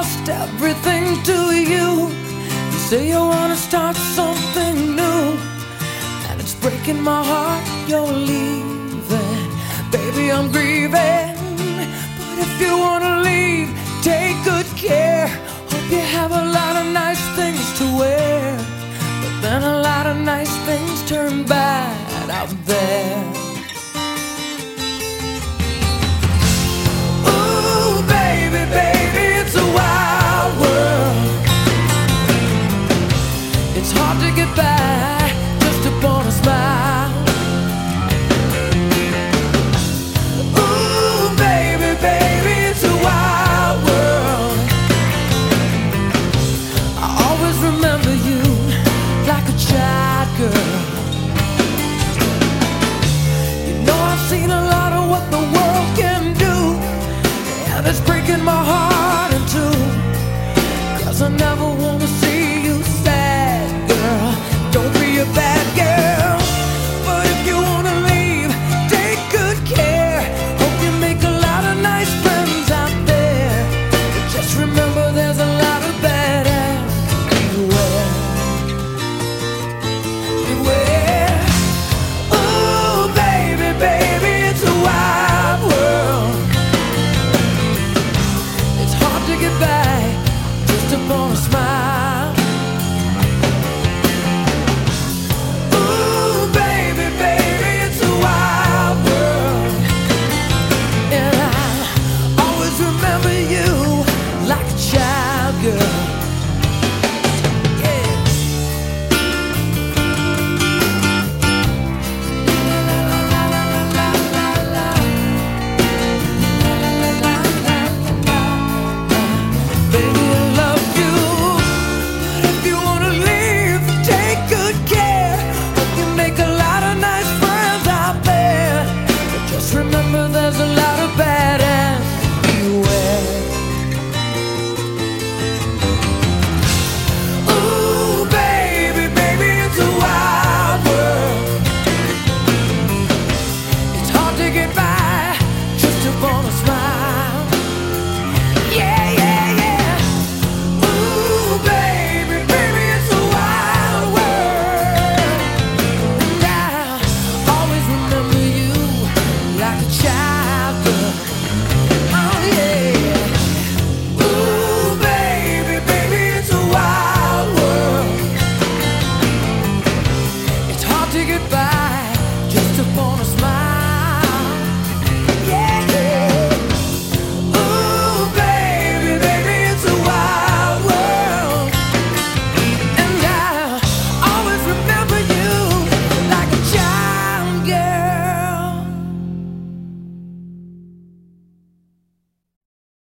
lost everything to you. You say you wanna start something new, and it's breaking my heart you're leaving. Baby, I'm grieving, but if you wanna leave, take good care. Hope you have a lot of nice things to wear, but then a lot of nice things turn bad out there. Ooh, baby, baby, it's a wild world. It's hard to get by just upon a smile. Ooh, baby, baby, it's a wild world. I always remember you like a child girl. You know I've seen a lot of what the world can do, and it's breaking my heart in two. 'Cause I never wanna see you sad, girl. Don't be a bad girl. But if you wanna leave, take good care. Hope you make a lot of nice friends out there. But just remember there's a lot of bad ass. Beware. Beware. Ooh, baby, baby, it's a wild world. It's hard to get by just upon a smile. Ooh, baby, baby, it's a wild world. And I always remember you like a child girl. Yeah. Baby, I love you, but if you wanna leave, take good care. Hope you make a lot of nice friends out there. But just remember there's a lot of bad ass. Beware. Ooh, baby, baby, it's a wild world. It's hard to get by just upon a smile. Yeah, yeah, yeah. Ooh, baby, baby, it's a wild world. And I always remember you like a child girl. Oh, yeah. Ooh, baby, baby, it's a wild world. It's hard to get by just upon a smile.